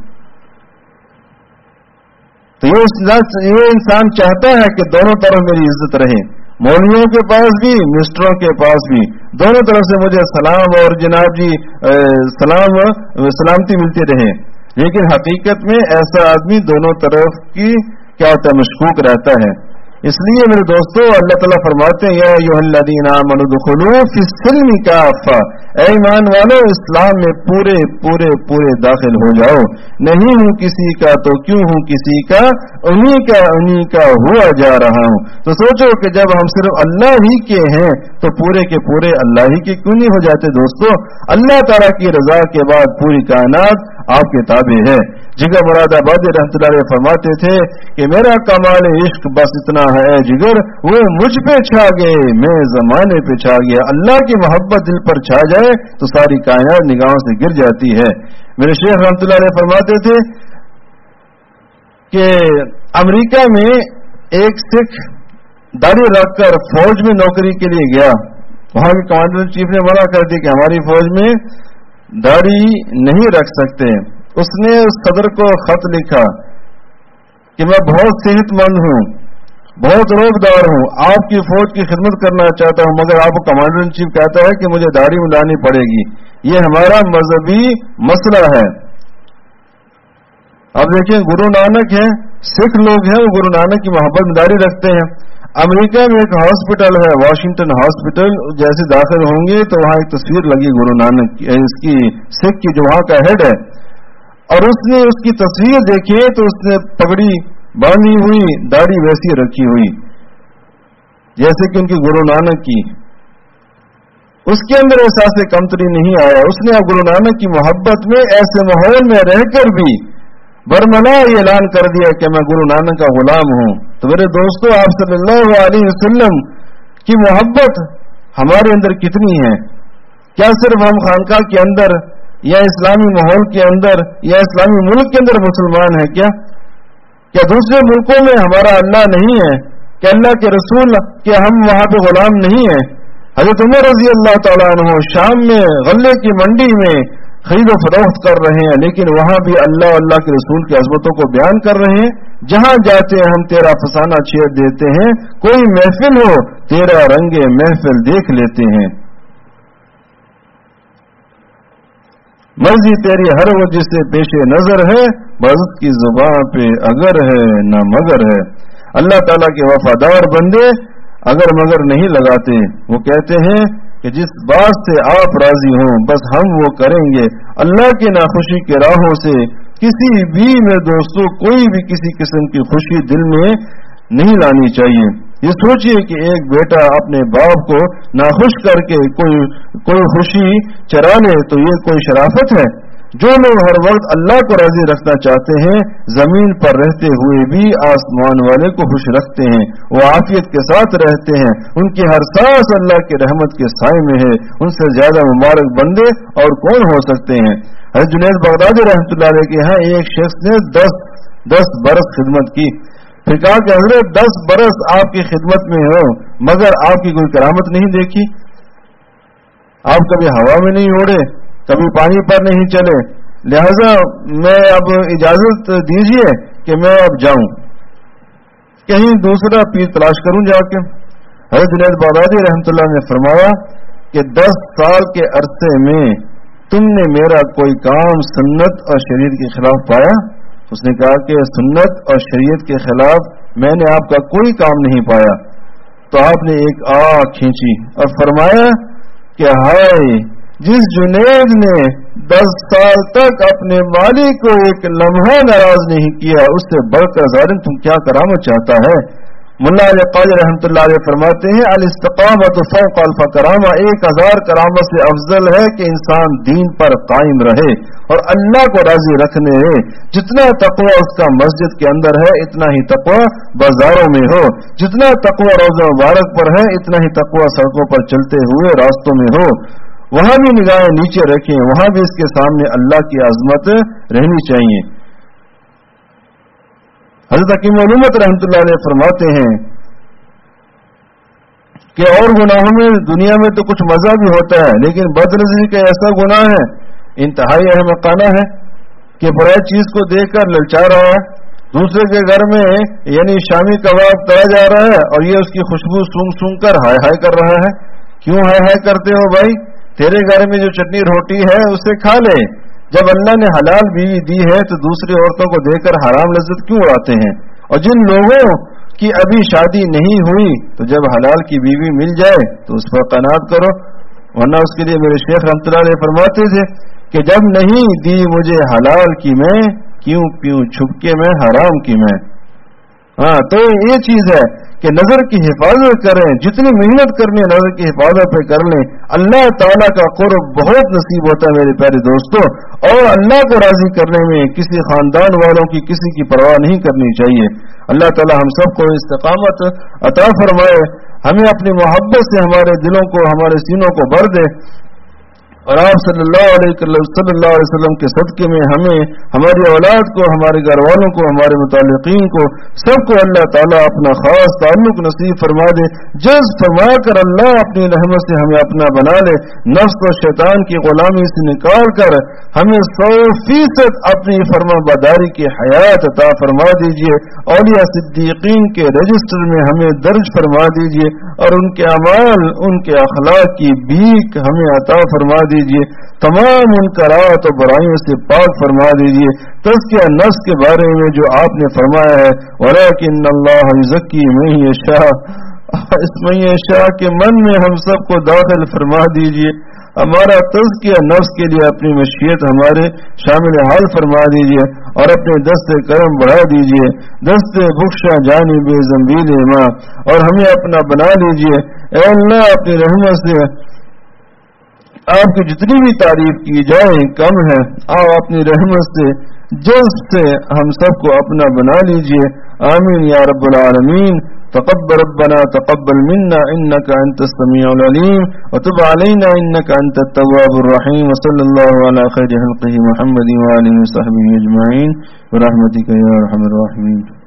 تو یہ انسان چاہتا ہے کہ دونوں طرف میری عزت رہے، مولویوں کے پاس بھی مسٹروں کے پاس بھی، دونوں طرف سے مجھے سلام اور جناب جی سلام سلامتی ملتی رہے۔ لیکن حقیقت میں ایسا آدمی دونوں طرف کی کیا ہوتا ہے، مشکوک رہتا ہے۔ اس لیے میرے دوستو اللہ تعالیٰ فرماتے ہیں یا ایھا الذین آمنوا ادخلوا فی السلم کافہ، اے ایمان والو اسلام میں پورے پورے پورے داخل ہو جاؤ، نہیں ہوں کسی کا تو کیوں ہوں کسی کا، انہی کا انہی کا ہوا جا رہا ہوں۔ تو سوچو کہ جب ہم صرف اللہ ہی کے ہیں تو پورے کے پورے اللہ ہی کے کیوں نہیں ہو جاتے دوستو؟ اللہ تعالیٰ کی رضا کے بعد پوری کائنات آپ کے تابع ہے۔ جگر مراد آبادی رحمۃ اللہ علیہ فرماتے تھے کہ میرا کمال عشق بس اتنا ہے جگر، وہ مجھ پہ چھا گئے میں زمانے پہ چھا گیا۔ اللہ کی محبت دل پر چھا جائے تو ساری کائنات نگاہوں سے گر جاتی ہے۔ میرے شیخ رحمۃ اللہ علیہ فرماتے تھے کہ امریکہ میں ایک سکھ داڑھی رکھ کر فوج میں نوکری کے لیے گیا، وہاں کے کمانڈر ان چیف نے منع کر دی کہ ہماری فوج میں داڑھی نہیں رکھ سکتے۔ اس نے اس صدر کو خط لکھا کہ میں بہت صحت مند ہوں، بہت روزگار ہوں، آپ کی فوج کی خدمت کرنا چاہتا ہوں، مگر آپ کو کمانڈر ان چیف کہتا ہے کہ مجھے داڑھی منڈانی پڑے گی، یہ ہمارا مذہبی مسئلہ ہے۔ اب دیکھیں گرو نانک ہیں، سکھ لوگ ہیں وہ گرو نانک کی محبت میں داری رکھتے ہیں. امریکہ میں ایک ہاسپٹل ہے واشنگٹن ہاسپٹل، جیسے داخل ہوں گے تو وہاں ایک تصویر لگی گرو نانک کی، اس کی سکھ کی جو وہاں کا ہیڈ ہے، اور اس نے اس کی تصویر دیکھی تو اس نے پگڑی باندھی ہوئی، داڑھی ویسی رکھی ہوئی جیسے کہ ان کی گرو نانک کی. اس کے اندر احساس کمتری نہیں آیا. اس نے اب گرو نانک کی محبت میں ایسے ماحول میں رہ کر بھی برملا یہ اعلان کر دیا کہ میں گرو نانک کا غلام ہوں. تو میرے دوستو، آپ صلی اللہ علیہ وسلم کی محبت ہمارے اندر کتنی ہے؟ کیا صرف ہم خانقاہ کے اندر یا اسلامی ماحول کے اندر یا اسلامی ملک کے اندر مسلمان ہیں؟ کیا کیا دوسرے ملکوں میں ہمارا اللہ نہیں ہے؟ کہ اللہ کے رسول کہ ہم وہاں پہ غلام نہیں ہیں؟ حضرت عمر رضی اللہ تعالیٰ عنہ شام میں غلے کی منڈی میں خرید و فروخت کر رہے ہیں، لیکن وہاں بھی اللہ اللہ کے رسول کی عظمتوں کو بیان کر رہے ہیں. جہاں جاتے ہیں ہم تیرا فسانہ چھیڑ دیتے ہیں، کوئی محفل ہو تیرا رنگ محفل دیکھ لیتے ہیں. مرضی تیری ہر وجہ سے پیش نظر ہے، بس کی زبان پہ اگر ہے نہ مگر ہے. اللہ تعالیٰ کے وفادار بندے اگر مگر نہیں لگاتے. وہ کہتے ہیں کہ جس بات سے آپ راضی ہوں بس ہم وہ کریں گے. اللہ کی ناخوشی کے راہوں سے کسی بھی میں دوستوں کوئی بھی کسی قسم کی خوشی دل میں نہیں لانی چاہیے. یہ سوچئے کہ ایک بیٹا اپنے باپ کو ناخوش کر کے کوئی کوئی خوشی چرا لے تو یہ کوئی شرافت ہے؟ جو لوگ ہر وقت اللہ کو راضی رکھنا چاہتے ہیں زمین پر رہتے ہوئے بھی آسمان والے کو خوش رکھتے ہیں، وہ عافیت کے ساتھ رہتے ہیں، ان کی ہر سانس اللہ کی رحمت کے سائے میں ہے. ان سے زیادہ مبارک بندے اور کون ہو سکتے ہیں؟ حضرت جنید بغدادی رحمۃ اللہ علیہ کے یہاں ایک شخص نے دس دس برس خدمت کی. پھر کہا کہ حضرت دس برس آپ کی خدمت میں ہو مگر آپ کی کوئی کرامت نہیں دیکھی، آپ کبھی ہوا میں نہیں اڑے، کبھی پانی پر نہیں چلے، لہذا میں اب اجازت دیجیے کہ میں اب جاؤں، کہیں دوسرا پیر تلاش کروں جا کے. حضرت جنید بغدادی رحمۃ اللہ نے فرمایا کہ دس سال کے عرصے میں تم نے میرا کوئی کام سنت اور شریعت کے خلاف پایا؟ اس نے کہا کہ سنت اور شریعت کے خلاف میں نے آپ کا کوئی کام نہیں پایا. تو آپ نے ایک آہ کھینچی اور فرمایا کہ ہائے، جس جنید نے دس سال تک اپنے مالک کو ایک لمحہ ناراض نہیں کیا، اس سے بڑھ کر ظالم تم کیا کرامت چاہتا ہے؟ ملا علی قاری رحمۃ اللہ علیہ فرماتے ہیں الاستقامت فوق الف کرامہ، ایک ہزار کرامت سے افضل ہے کہ انسان دین پر قائم رہے اور اللہ کو راضی رکھنے ہے. جتنا تقوی اس کا مسجد کے اندر ہے اتنا ہی تقوی بازاروں میں ہو، جتنا تقوی روزہ مبارک پر ہے اتنا ہی تقوی سڑکوں پر چلتے ہوئے راستوں میں ہو. وہاں بھی نگاہیں نیچے رکھیں، وہاں بھی اس کے سامنے اللہ کی عظمت رہنی چاہیے. حضرت حکیم علومت رحمۃ اللہ علیہ فرماتے ہیں کہ اور گناہوں میں دنیا میں تو کچھ مزہ بھی ہوتا ہے، لیکن بدنظری کا ایسا گناہ ہے انتہائی احمقانہ ہے کہ برائے چیز کو دیکھ کر للچا رہا ہے، دوسرے کے گھر میں یعنی شامی کباب تلا جا رہا ہے اور یہ اس کی خوشبو سونگ سونگ کر ہائے ہائے کر رہا ہے. کیوں ہائے ہائے کرتے ہو بھائی؟ تیرے گھر میں جو چٹنی روٹی ہے اسے کھا لے. جب اللہ نے حلال بیوی دی ہے تو دوسری عورتوں کو دیکھ کر حرام لذت کیوں اڑاتے ہیں؟ اور جن لوگوں کی ابھی شادی نہیں ہوئی تو جب حلال کی بیوی مل جائے تو اس پر قناعت کرو، ورنہ اس کے لیے میرے شیخ رحمۃ اللہ علیہ فرماتے تھے کہ جب نہیں دی مجھے حلال کی میں کیوں پیوں چھپکے میں حرام کی میں. ہاں تو یہ چیز ہے کہ نظر کی حفاظت کریں، جتنی محنت کرنی ہے نظر کی حفاظت پہ کر لیں. اللہ تعالیٰ کا قرب بہت نصیب ہوتا ہے میرے پیارے دوستوں، اور اللہ کو راضی کرنے میں کسی خاندان والوں کی کسی کی پرواہ نہیں کرنی چاہیے. اللہ تعالیٰ ہم سب کو استقامت عطا فرمائے، ہمیں اپنی محبت سے ہمارے دلوں کو ہمارے سینوں کو بھر دے، اور آپ صلی اللہ علیہ صلی اللہ علیہ وسلم کے صدقے میں ہمیں، ہماری اولاد کو، ہمارے گھر والوں کو، ہمارے متعلقین کو، سب کو اللہ تعالیٰ اپنا خاص تعلق نصیب فرما دے. جذب فرما کر اللہ اپنی رحمت سے ہمیں اپنا بنا لے، نفس و شیطان کی غلامی سے نکال کر ہمیں سو فیصد اپنی فرما برداری کی حیات عطا فرما دیجیے. اولیاء صدیقین کے رجسٹر میں ہمیں درج فرما دیجیے، اور ان کے اعمال، ان کے اخلاق کی بھیک ہمیں عطا فرما دیجیے. دیجئے، تمام منکرات اور برائیوں سے پاک فرما دیجئے۔ تزکیہ نفس کے بارے میں جو آپ نے فرمایا ہے، ولیکن اللہ یزکی من یشاء، اس من یشاء کے من میں ہم سب کو داخل فرما دیجئے۔ ہمارا تزکیہ نفس کے لیے اپنی مشیت ہمارے شامل حال فرما دیجئے اور اپنے دست کرم بڑھا دیجئے، دست بخشا جانب زنبیل ماں، اور ہمیں اپنا بنا لیجئے۔ اے اللہ اپنی رحمت سے آپ کی جتنی بھی تعریف کی جائے کم ہے، آپ اپنی رحمت سے جلد سے ہم سب کو اپنا بنا لیجئے، آمین یا رب العالمین۔ تقبل ربنا تقبل منا انك انت السميع العليم وتب علينا انك انت التواب الرحيم، وصلى الله على خير خلقه محمد وآله وصحبه اجمعين برحمتك يا ارحم الراحمين۔